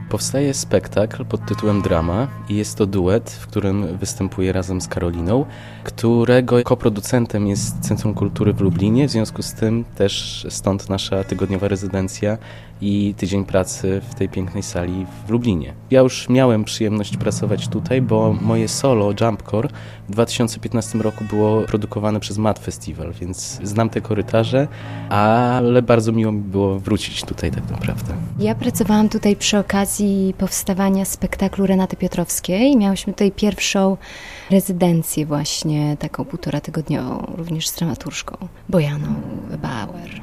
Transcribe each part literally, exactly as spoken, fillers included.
Powstaje spektakl pod tytułem Drama i jest to duet, w którym występuję razem z Karoliną, którego koproducentem jest Centrum Kultury w Lublinie, w związku z tym też stąd nasza tygodniowa rezydencja i tydzień pracy w tej pięknej sali w Lublinie. Ja już miałem przyjemność pracować tutaj, bo moje solo Jumpcore w dwa tysiące piętnastym roku było produkowane przez Mad Festival, więc znam te korytarze, ale bardzo miło mi było wrócić tutaj tak naprawdę. Ja pracowałam tutaj przy okazji powstawania spektaklu Renaty Piotrowskiej. Miałyśmy tutaj pierwszą rezydencję właśnie, taką półtora tygodniową, również z dramaturżką Bojaną Bauer.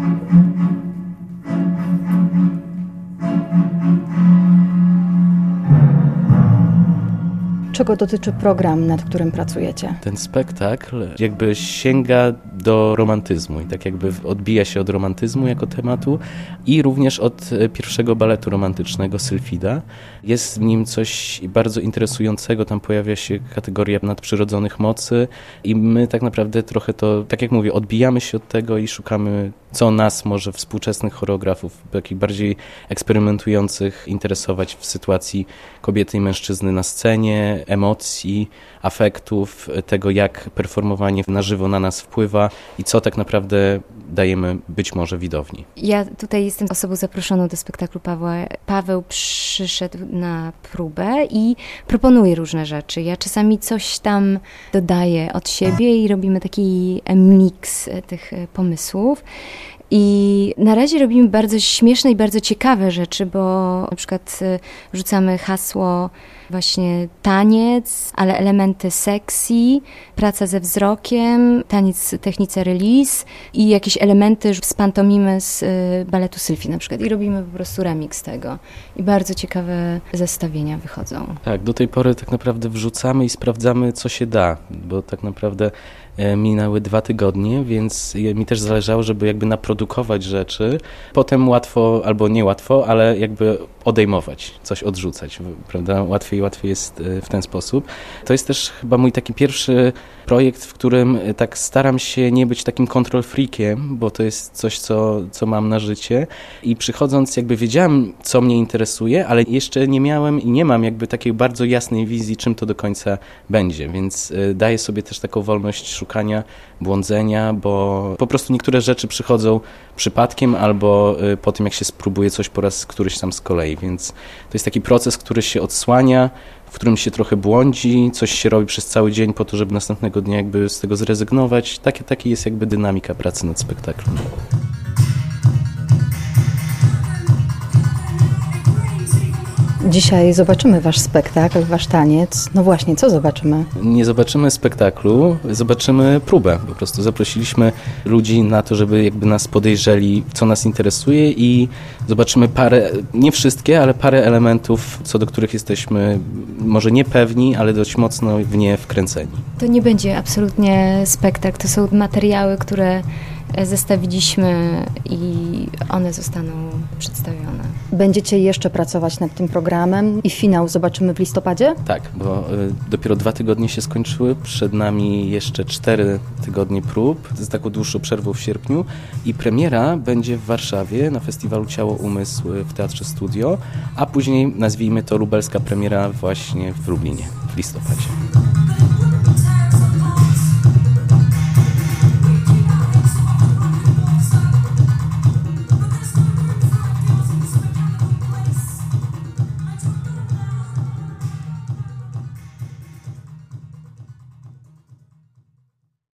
Czego dotyczy program, nad którym pracujecie? Ten spektakl jakby sięga do romantyzmu i tak jakby odbija się od romantyzmu jako tematu i również od pierwszego baletu romantycznego Sylfida. Jest w nim coś bardzo interesującego, tam pojawia się kategoria nadprzyrodzonych mocy i my tak naprawdę trochę to, tak jak mówię, odbijamy się od tego i szukamy, co nas może współczesnych choreografów, takich bardziej eksperymentujących, interesować w sytuacji kobiety i mężczyzny na scenie, emocji, afektów, tego jak performowanie na żywo na nas wpływa i co tak naprawdę dajemy być może widowni. Ja tutaj jestem osobą zaproszoną do spektaklu Pawła. Paweł przyszedł na próbę i proponuje różne rzeczy. Ja czasami coś tam dodaję od siebie i robimy taki miks tych pomysłów. I na razie robimy bardzo śmieszne i bardzo ciekawe rzeczy, bo na przykład rzucamy hasło właśnie taniec, ale elementy sexy, praca ze wzrokiem, taniec w technice release i jakieś elementy z pantomimy z baletu Sylfii na przykład. I robimy po prostu remix tego. I bardzo ciekawe zestawienia wychodzą. Tak, do tej pory tak naprawdę wrzucamy i sprawdzamy, co się da, bo tak naprawdę minęły dwa tygodnie, więc mi też zależało, żeby jakby naprodukować rzeczy, potem łatwo, albo niełatwo, ale jakby odejmować, coś odrzucać, prawda? Łatwiej i łatwiej jest w ten sposób. To jest też chyba mój taki pierwszy projekt, w którym tak staram się nie być takim control freakiem, bo to jest coś, co, co mam na życie i przychodząc jakby wiedziałem, co mnie interesuje, ale jeszcze nie miałem i nie mam jakby takiej bardzo jasnej wizji, czym to do końca będzie, więc daję sobie też taką wolność szukania, błądzenia, bo po prostu niektóre rzeczy przychodzą przypadkiem albo po tym, jak się spróbuje coś po raz któryś tam z kolei, więc to jest taki proces, który się odsłania, w którym się trochę błądzi, coś się robi przez cały dzień po to, żeby następnego dnia jakby z tego zrezygnować. Taki, taki jest jakby dynamika pracy nad spektaklem. Dzisiaj zobaczymy wasz spektakl, wasz taniec. No właśnie, co zobaczymy? Nie zobaczymy spektaklu, zobaczymy próbę. Po prostu zaprosiliśmy ludzi na to, żeby jakby nas podejrzeli, co nas interesuje i zobaczymy parę, nie wszystkie, ale parę elementów, co do których jesteśmy może niepewni, ale dość mocno w nie wkręceni. To nie będzie absolutnie spektakl, to są materiały, które zestawiliśmy i one zostaną przedstawione. Będziecie jeszcze pracować nad tym programem i finał zobaczymy w listopadzie? Tak, bo y, dopiero dwa tygodnie się skończyły, przed nami jeszcze cztery tygodnie prób z taką dłuższą przerwą w sierpniu i premiera będzie w Warszawie na festiwalu Ciało Umysł w Teatrze Studio, a później nazwijmy to lubelska premiera właśnie w Lublinie w listopadzie.